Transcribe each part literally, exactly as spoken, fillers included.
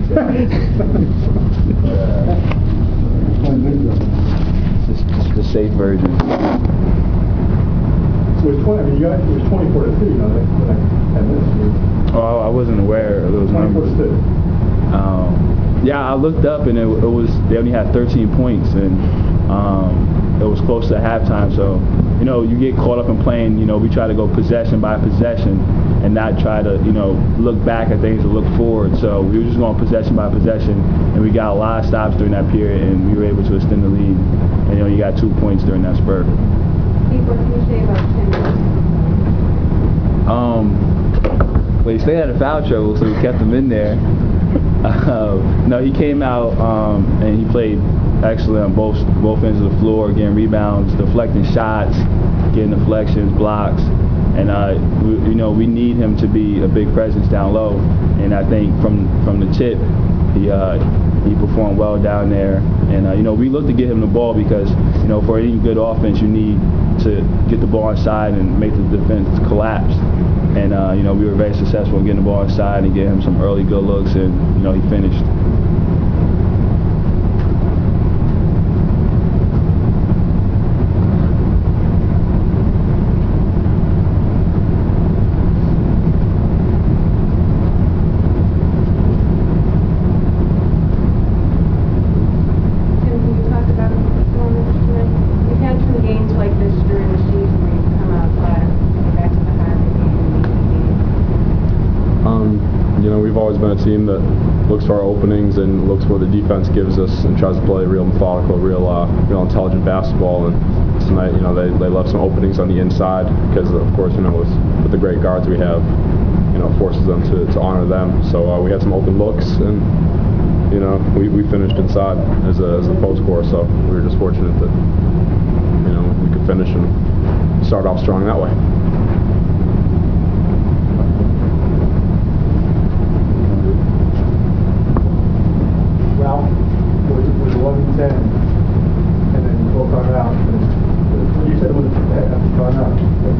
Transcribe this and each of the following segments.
Just, just the safe version. So it was twenty. I mean, you got it was twenty-four to two. You know, like, like ten minutes. Oh, I wasn't aware of those numbers. twenty-four to two. Um, yeah, I looked up and it, it was they only had thirteen points, and um, it was close to halftime. So, you know, you get caught up in playing. You know, we try to go possession by possession and not try to, you know, look back at things and look forward. So we were just going possession by possession, and we got a lot of stops during that period, and we were able to extend the lead. And you know, you got two points during that spurt. What can you say about Tim? Um, well, he stayed out of foul trouble, so we kept him in there. Uh, no, he came out um, and he played excellent on both both ends of the floor, getting rebounds, deflecting shots, getting deflections, blocks, and uh, we, you know we need him to be a big presence down low. And I think from from the tip, he uh, he performed well down there. And uh, you know we look to get him the ball because you know for any good offense you need to get the ball inside and make the defense collapse. And uh, you know we were very successful in getting the ball inside and getting him some early good looks, and you know he finished. Been a team that looks for our openings and looks where the defense gives us and tries to play real methodical, real, uh, real intelligent basketball. And tonight, you know, they, they left some openings on the inside because, of course, you know, with, with the great guards we have, you know, forces them to, to honor them. So uh, we had some open looks, and you know, we, we finished inside as a as the post scorer. So we were just fortunate that you know we could finish and start off strong that way. eleven ten, and then twelve time out. You said it was after time out.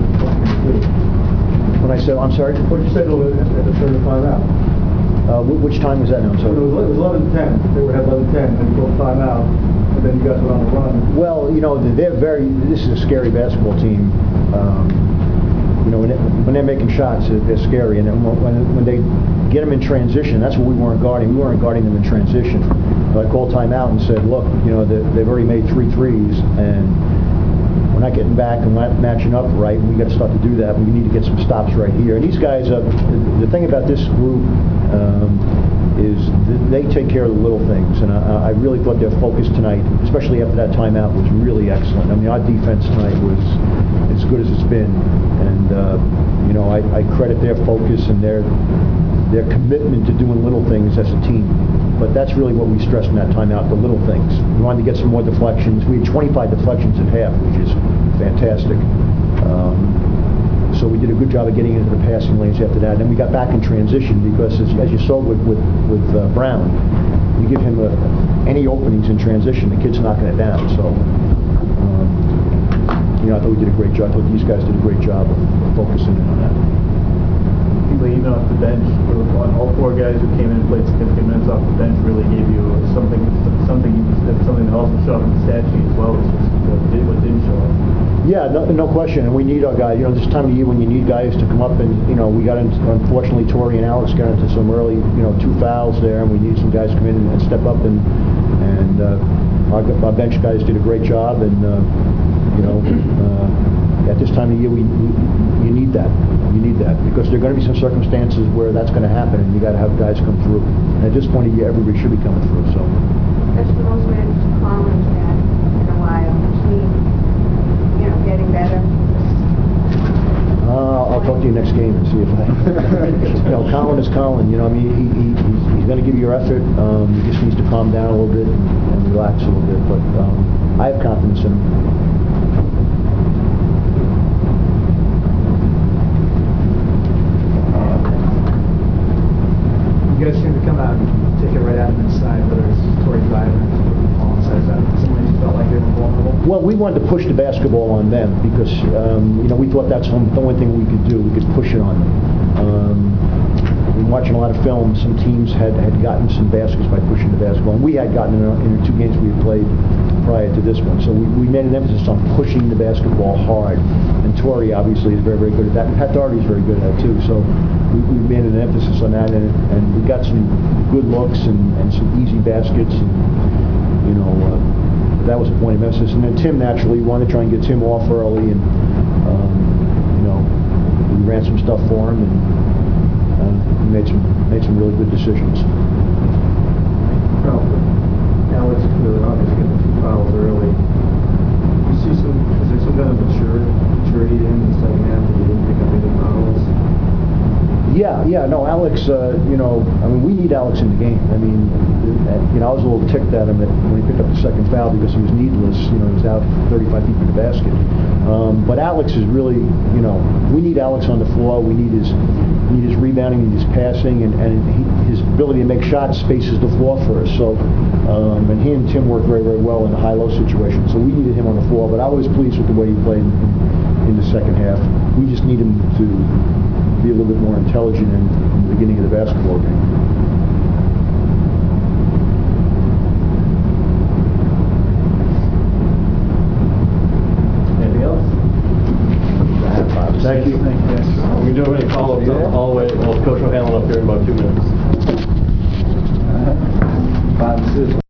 When I said, I'm sorry? What you said at the third time out. Uh, which time was that now? I'm sorry. It was, it was eleven ten. They were at eleven ten, and then twelve time out, and then you guys went on the run. Well, you know, they're very, this is a scary basketball team. Um, you know, when, it, when they're making shots, they're scary. And when, when they get them in transition, that's what we weren't guarding. We weren't guarding them in transition. I called timeout and said, look, you know, they've already made three threes, and we're not getting back and we're not matching up right. We got to start to do that. We need to get some stops right here. And these guys, uh, the, the thing about this group um, is they take care of the little things. And I, I really thought their focus tonight, especially after that timeout, was really excellent. I mean, our defense tonight was as good as it's been. And, uh, you know, I, I credit their focus and their their commitment to doing little things as a team. But that's really what we stressed in that timeout, the little things. We wanted to get some more deflections. We had twenty-five deflections at half, which is fantastic. Um, so we did a good job of getting into the passing lanes after that. And then we got back in transition because, as, as you saw with, with, with uh, Brown, you give him a, any openings in transition, the kid's knocking it down. So, um, you know, I thought we did a great job. I thought these guys did a great job of, of focusing in on that. Even off the bench, all four guys who came in and played significant minutes off the bench really gave you something, something, something that also showed up in the stat sheet as well, which is what, did, what didn't show up. Yeah, no, no question. And we need our guys. You know, this time of year when you need guys to come up and, you know, we got into, unfortunately, Torrey and Alex got into some early, you know, two fouls there, and we need some guys to come in and step up. And and uh, our, our bench guys did a great job. And uh, you know, uh, at this time of year, we, we you need that. You need that because there are going to be some circumstances where that's going to happen, and you got to have guys come through. And at this point of year, everybody should be coming through. So that's the most minutes Collins had in a while. Is he, you know, getting better? Uh, I'll talk to you next game and see if I. You know, Colin is Colin. You know, I mean, he, he, he's, he's going to give you your effort. Um, he just needs to calm down a little bit and, and relax a little bit. But um, I have confidence in him. You guys seem to come out and take it right out of inside, whether it's Torrey driving or Paul says that. Somebody felt like they were vulnerable. Well, we wanted to push the basketball on them because um, you know we thought that's the only thing we could do. We could push it on them. Um, you in watching a lot of film, some teams had, had gotten some baskets by pushing the basketball. And we had gotten in, in the two games we had played prior to this one. So we, we made an emphasis on pushing the basketball hard. And Torrey obviously is very, very good at that. And Pat Doherty is very good at that too. So we, we made an emphasis on that, and, and we got some good looks and, and some easy baskets. And, you know, uh, that was a point of emphasis. And then Tim, naturally, we wanted to try and get Tim off early, and um, you know, we ran some stuff for him, and uh, we made some made some really good decisions. Well, Alex clearly obviously getting two fouls early. You see some, is there some kind of maturity, maturity in the second half that you didn't pick up any fouls? Yeah, yeah, no, Alex, uh, you know, I mean, we need Alex in the game. I mean, uh, you know, I was a little ticked at him at, when he picked up the second foul because he was needless. You know, he was out thirty-five feet from the basket. Um, but Alex is really, you know, we need Alex on the floor. We need his, we need his rebounding, we need his passing, and, and he, his ability to make shots spaces the floor for us. So, um, and he and Tim work very, very well in the high-low situation. So we needed him on the floor. But I was pleased with the way he played in, in the second half. We just need him to be a little bit more intelligent in, in the beginning of the basketball game. Anything else? Thank you. Thank you, guys. We do have any follow-ups on the hallway? Well, Coach O'Hanlon up here in about two minutes. Five, six.